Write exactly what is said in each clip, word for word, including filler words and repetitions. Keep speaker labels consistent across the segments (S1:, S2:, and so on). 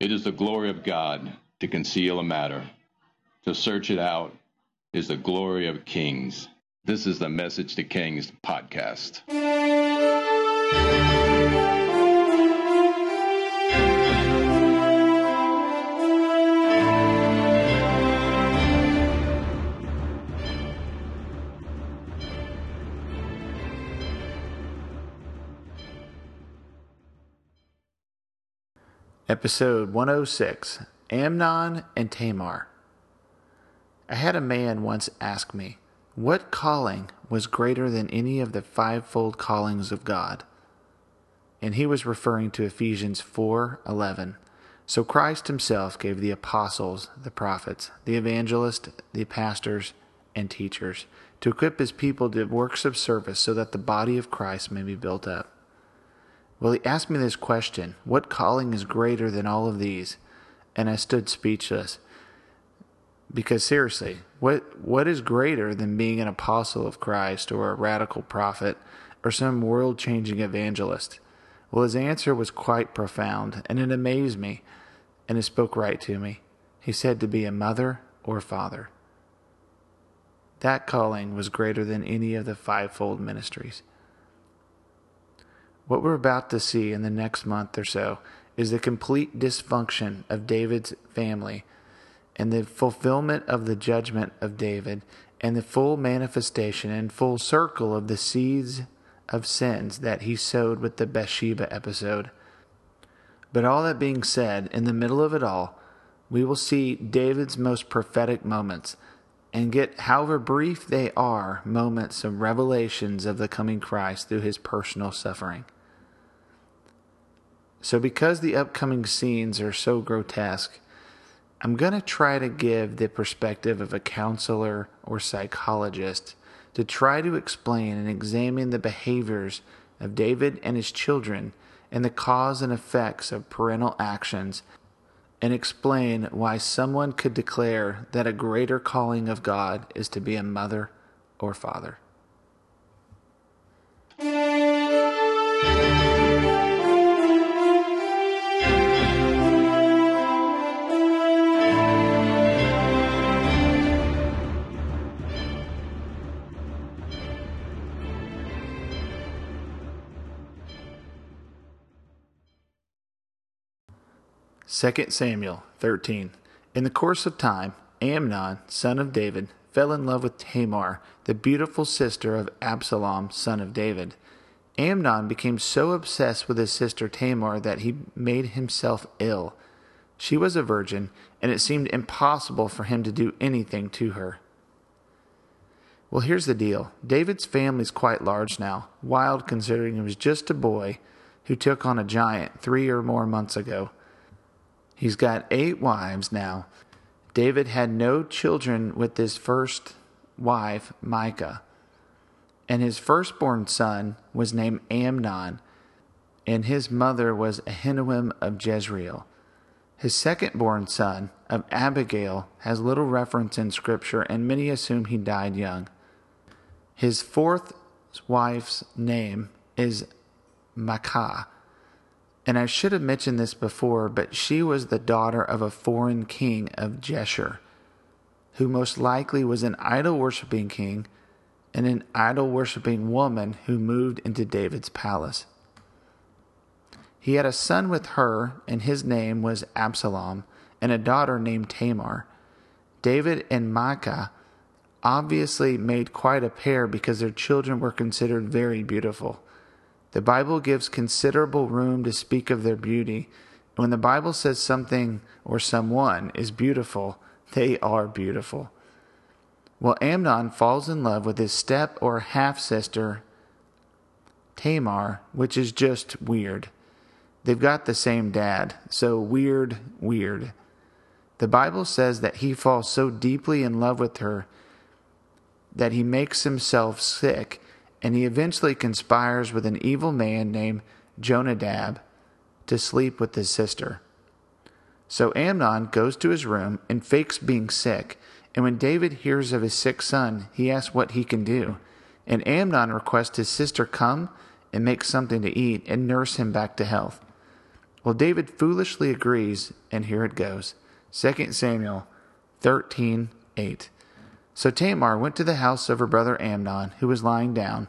S1: It is the glory of God to conceal a matter. To search it out is the glory of kings. This is the Message to Kings podcast.
S2: Episode one oh six, Amnon and Tamar. I had a man once ask me, what calling was greater than any of the fivefold callings of God? And he was referring to Ephesians four eleven. So Christ himself gave the apostles, the prophets, the evangelists, the pastors, and teachers to equip his people to works of service so that the body of Christ may be built up. Well, he asked me this question, what calling is greater than all of these? And I stood speechless. Because seriously, what what is greater than being an apostle of Christ or a radical prophet or some world-changing evangelist? Well, his answer was quite profound, and it amazed me, and it spoke right to me. He said to be a mother or father. That calling was greater than any of the fivefold ministries. What we're about to see in the next month or so is the complete dysfunction of David's family and the fulfillment of the judgment of David and the full manifestation and full circle of the seeds of sins that he sowed with the Bathsheba episode. But all that being said, in the middle of it all, we will see David's most prophetic moments and get, however brief they are, moments of revelations of the coming Christ through his personal suffering. So because the upcoming scenes are so grotesque, I'm going to try to give the perspective of a counselor or psychologist to try to explain and examine the behaviors of David and his children and the cause and effects of parental actions, and explain why someone could declare that a greater calling of God is to be a mother or father. Second Samuel thirteen. In the course of time, Amnon, son of David, fell in love with Tamar, the beautiful sister of Absalom, son of David. Amnon became so obsessed with his sister Tamar that he made himself ill. She was a virgin, and it seemed impossible for him to do anything to her. Well, here's the deal. David's family is quite large now, wild considering he was just a boy who took on a giant three or more months ago. He's got eight wives now. David had no children with his first wife, Micah. And his firstborn son was named Amnon, and his mother was Ahinoam of Jezreel. His second-born son, of Abigail, has little reference in Scripture, and many assume he died young. His fourth wife's name is Maacah. And I should have mentioned this before, but she was the daughter of a foreign king of Geshur, who most likely was an idol-worshipping king and an idol-worshipping woman who moved into David's palace. He had a son with her, and his name was Absalom, and a daughter named Tamar. David and Maacah obviously made quite a pair because their children were considered very beautiful. The Bible gives considerable room to speak of their beauty. When the Bible says something or someone is beautiful, they are beautiful. Well, Amnon falls in love with his step or half-sister, Tamar, which is just weird. They've got the same dad, so weird, weird. The Bible says that he falls so deeply in love with her that he makes himself sick, and he eventually conspires with an evil man named Jonadab to sleep with his sister. So Amnon goes to his room and fakes being sick, and when David hears of his sick son, he asks what he can do. And Amnon requests his sister come and make something to eat and nurse him back to health. Well, David foolishly agrees, and here it goes. Second Samuel thirteen eight. So Tamar went to the house of her brother Amnon, who was lying down.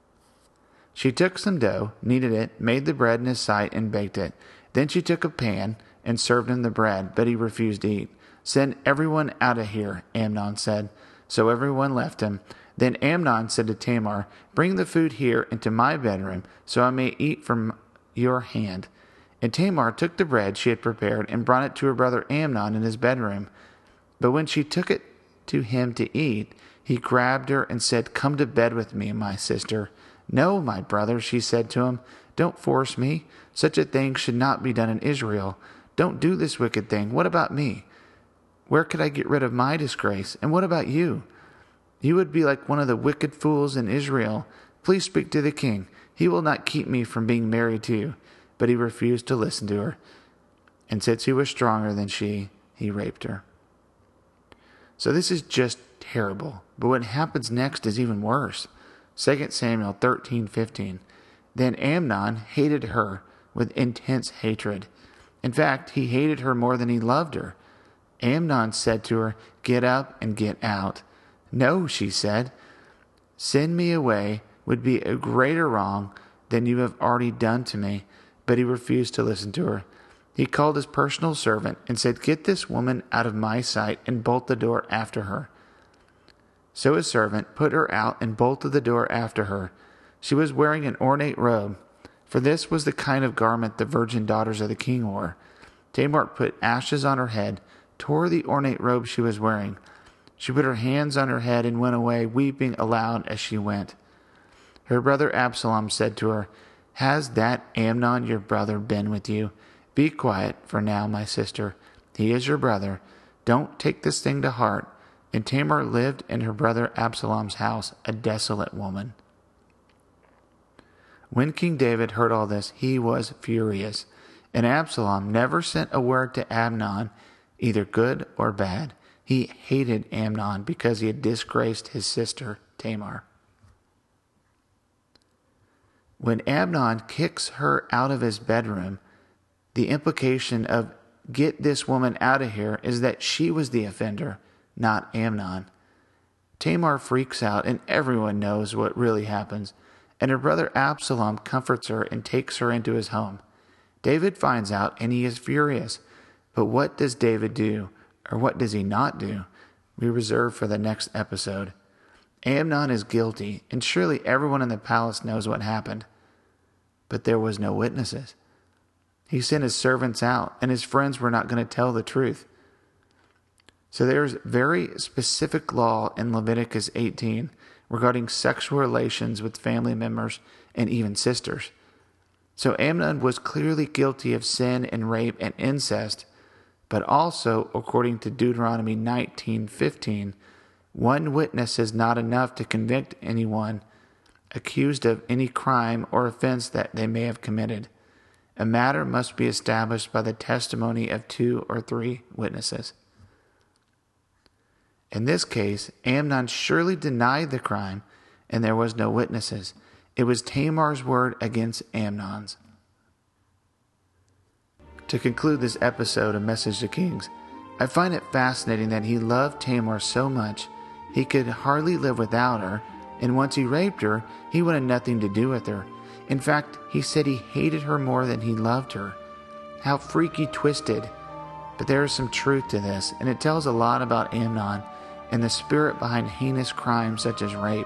S2: She took some dough, kneaded it, made the bread in his sight, and baked it. Then she took a pan and served him the bread, but he refused to eat. Send everyone out of here, Amnon said. So everyone left him. Then Amnon said to Tamar, bring the food here into my bedroom, so I may eat from your hand. And Tamar took the bread she had prepared and brought it to her brother Amnon in his bedroom. But when she took it to him to eat, he grabbed her and said, come to bed with me, my sister. No, my brother, she said to him, don't force me. Such a thing should not be done in Israel. Don't do this wicked thing. What about me? Where could I get rid of my disgrace? And what about you? You would be like one of the wicked fools in Israel. Please speak to the king. He will not keep me from being married to you. But he refused to listen to her. And since he was stronger than she, he raped her. So this is just terrible. But what happens next is even worse. Second Samuel thirteen fifteen. Then Amnon hated her with intense hatred. In fact, he hated her more than he loved her. Amnon said to her, get up and get out. No, she said. Send me away would be a greater wrong than you have already done to me. But he refused to listen to her. He called his personal servant and said, get this woman out of my sight and bolt the door after her. So his servant put her out and bolted the door after her. She was wearing an ornate robe, for this was the kind of garment the virgin daughters of the king wore. Tamar put ashes on her head, tore the ornate robe she was wearing. She put her hands on her head and went away, weeping aloud as she went. Her brother Absalom said to her, has that Amnon your brother been with you? Be quiet for now, my sister. He is your brother. Don't take this thing to heart. And Tamar lived in her brother Absalom's house, a desolate woman. When King David heard all this, he was furious. And Absalom never sent a word to Amnon, either good or bad. He hated Amnon because he had disgraced his sister Tamar. When Amnon kicks her out of his bedroom, the implication of get this woman out of here is that she was the offender, not Amnon. Tamar freaks out and everyone knows what really happens, and her brother Absalom comforts her and takes her into his home. David finds out and he is furious. But what does David do, or what does he not do? We reserve for the next episode. Amnon is guilty, and surely everyone in the palace knows what happened. But there was no witnesses. He sent his servants out, and his friends were not going to tell the truth. So there's very specific law in Leviticus eighteen regarding sexual relations with family members and even sisters. So Amnon was clearly guilty of sin and rape and incest, but also, according to Deuteronomy nineteen fifteen, one witness is not enough to convict anyone accused of any crime or offense that they may have committed. A matter must be established by the testimony of two or three witnesses. In this case, Amnon surely denied the crime, and there was no witnesses. It was Tamar's word against Amnon's. To conclude this episode of Message to Kings, I find it fascinating that he loved Tamar so much he could hardly live without her, and once he raped her, he wanted nothing to do with her. In fact, he said he hated her more than he loved her. How freaky twisted. But there is some truth to this, and it tells a lot about Amnon and the spirit behind heinous crimes such as rape.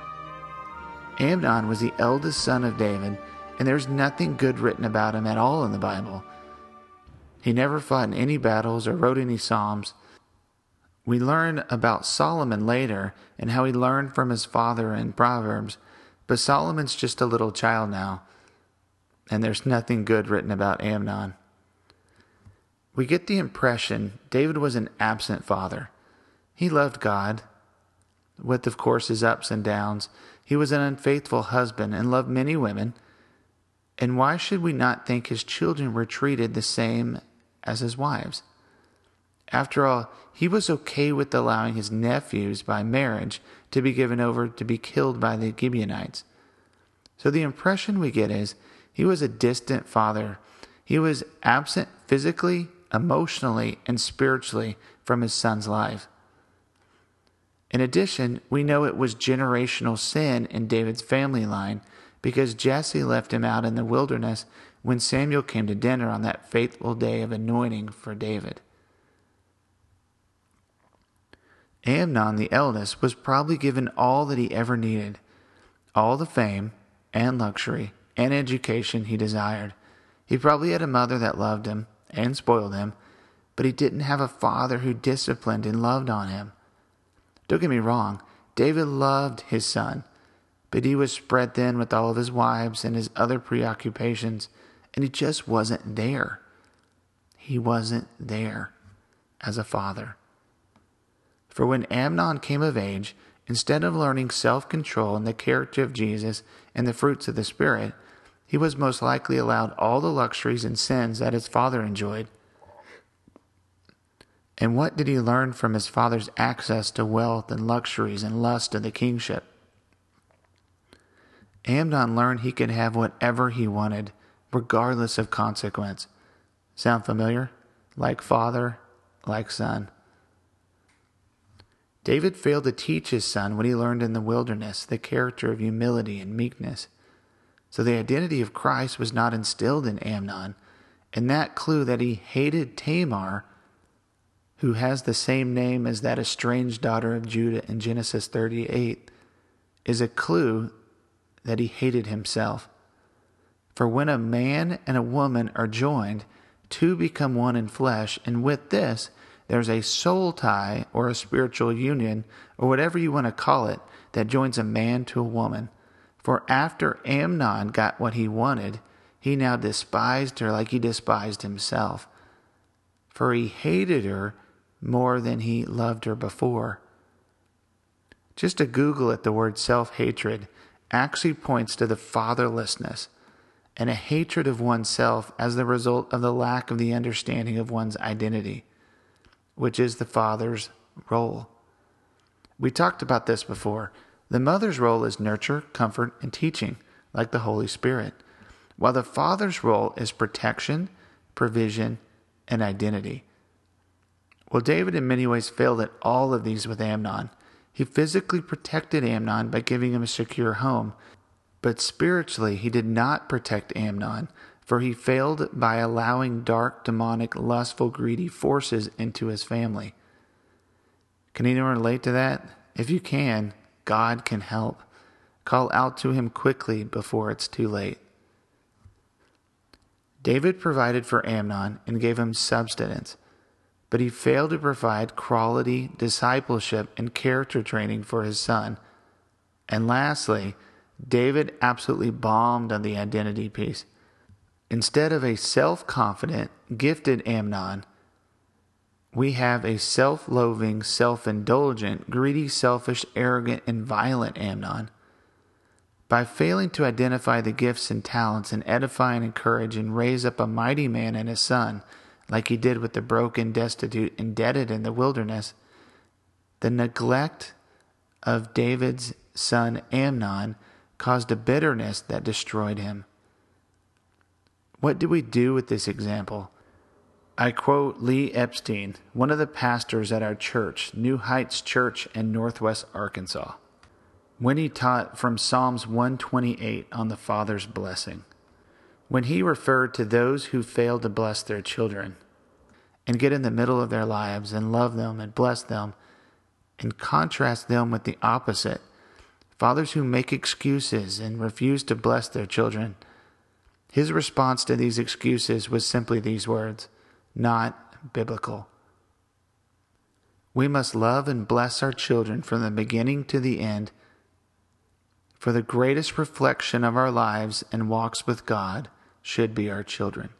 S2: Amnon was the eldest son of David, and there's nothing good written about him at all in the Bible. He never fought in any battles or wrote any psalms. We learn about Solomon later and how he learned from his father in Proverbs, but Solomon's just a little child now, and there's nothing good written about Amnon. We get the impression David was an absent father. He loved God, with of course his ups and downs. He was an unfaithful husband and loved many women. And why should we not think his children were treated the same as his wives? After all, he was okay with allowing his nephews by marriage to be given over to be killed by the Gibeonites. So the impression we get is he was a distant father. He was absent physically, emotionally, and spiritually from his son's life. In addition, we know it was generational sin in David's family line because Jesse left him out in the wilderness when Samuel came to dinner on that fateful day of anointing for David. Amnon, the eldest, was probably given all that he ever needed, all the fame and luxury and education he desired. He probably had a mother that loved him and spoiled him, but he didn't have a father who disciplined and loved on him. Don't get me wrong, David loved his son, but he was spread thin with all of his wives and his other preoccupations, and he just wasn't there. He wasn't there as a father. For when Amnon came of age, instead of learning self-control and the character of Jesus and the fruits of the Spirit, he was most likely allowed all the luxuries and sins that his father enjoyed. And what did he learn from his father's access to wealth and luxuries and lust of the kingship? Amnon learned he could have whatever he wanted, regardless of consequence. Sound familiar? Like father, like son. David failed to teach his son what he learned in the wilderness, the character of humility and meekness. So the identity of Christ was not instilled in Amnon, and that clue that he hated Tamar, who has the same name as that estranged daughter of Judah in Genesis thirty-eight, is a clue that he hated himself. For when a man and a woman are joined, two become one in flesh, and with this, there's a soul tie or a spiritual union, or whatever you want to call it, that joins a man to a woman. For after Amnon got what he wanted, he now despised her like he despised himself. For he hated her more than he loved her before. Just to Google it, the word self-hatred actually points to the fatherlessness and a hatred of oneself as the result of the lack of the understanding of one's identity, which is the father's role. We talked about this before. The mother's role is nurture, comfort, and teaching, like the Holy Spirit, while the father's role is protection, provision, and identity. Well, David in many ways failed at all of these with Amnon. He physically protected Amnon by giving him a secure home, but spiritually he did not protect Amnon, for he failed by allowing dark, demonic, lustful, greedy forces into his family. Can anyone relate to that? If you can, God can help. Call out to him quickly before it's too late. David provided for Amnon and gave him substance, but he failed to provide quality discipleship and character training for his son. And lastly, David absolutely bombed on the identity piece. Instead of a self-confident, gifted Amnon, we have a self-loathing, self-indulgent, greedy, selfish, arrogant, and violent Amnon. By failing to identify the gifts and talents and edify and encourage and raise up a mighty man in his son, like he did with the broken, destitute, indebted in the wilderness, the neglect of David's son Amnon caused a bitterness that destroyed him. What do we do with this example? I quote Lee Epstein, one of the pastors at our church, New Heights Church in Northwest Arkansas, when he taught from Psalms one twenty-eight on the Father's blessing, when he referred to those who fail to bless their children and get in the middle of their lives and love them and bless them and contrast them with the opposite, fathers who make excuses and refuse to bless their children. His response to these excuses was simply these words: not biblical. We must love and bless our children from the beginning to the end, for the greatest reflection of our lives and walks with God should be our children.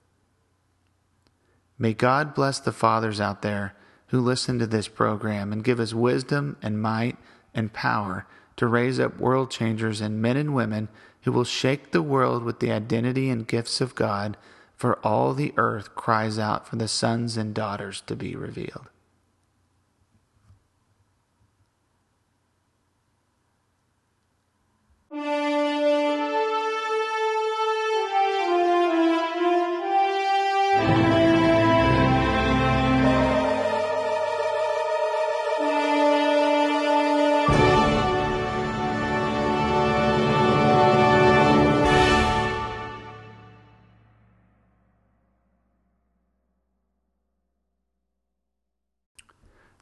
S2: May God bless the fathers out there who listen to this program and give us wisdom and might and power to raise up world changers and men and women who will shake the world with the identity and gifts of God, for all the earth cries out for the sons and daughters to be revealed.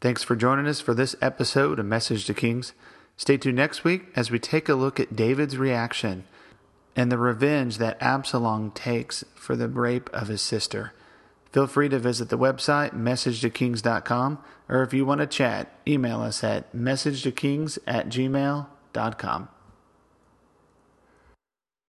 S2: Thanks for joining us for this episode of Message to Kings. Stay tuned next week as we take a look at David's reaction and the revenge that Absalom takes for the rape of his sister. Feel free to visit the website, message to kings dot com, or if you want to chat, email us at message to kings at gmail dot com.